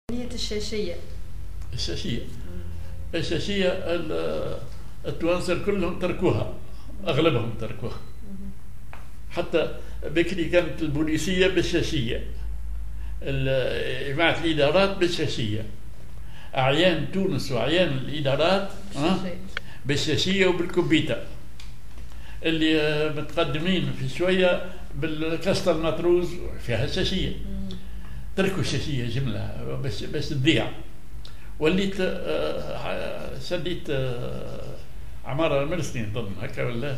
الشاشية. الشاشية التوانسة كلهم تركوها، أغلبهم تركوها. حتى بكري كانت البوليسية بالشاشية، جماعة الإدارات بالشاشية، أعيان تونس وأعيان الإدارات بالشاشية وبالكمبيوتر، اللي متقدمين في شوية بالكاسة المطروز فيها شاشية. تركوا الشاشية جملة بس تضيع. وليت سديت عمارة المرسني ضمن هكا ولا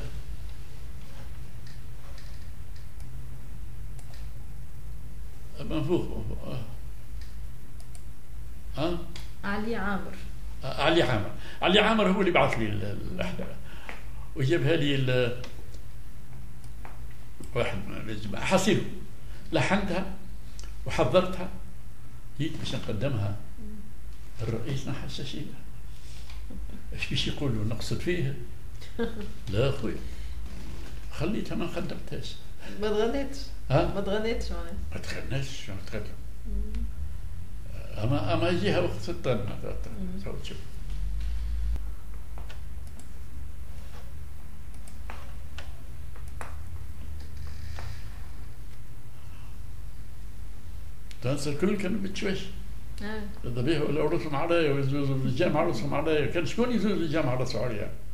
منفوخ. ها؟ علي عامر. علي عامر هو اللي بعث لي الأحداث وجابها لي واحد من الجماعة حصيله، لحنتها وحضرتها، جيت باش نقدمها الرئيس حساسية. ايش بيش يقولوا نقصد فيها؟ لا اخويا خليتها ما خدمتهاش. ما تغنيتش؟ ما تغنيتش معناها؟ ما تغنيتش، ما تغنيتش. اما يجيها وقت ستة شوف. تنسى الكل كانوا بتشويش. الذبيحة ولا عروسهم عليا ويزوزوا في الجامعة عروسهم عليا، كان شكون يزوز في الجامعة عروسهم عليا؟